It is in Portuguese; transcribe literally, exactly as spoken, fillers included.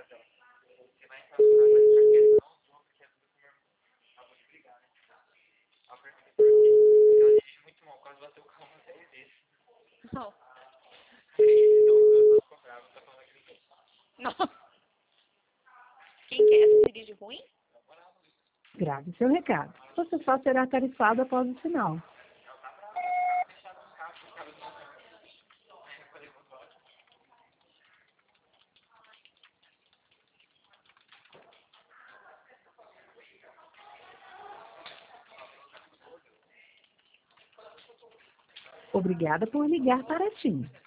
Não. Não. Quem quer? Você dirige ruim? Grave seu recado. Você só será tarifado após o sinal. Obrigada por ligar para a TIM.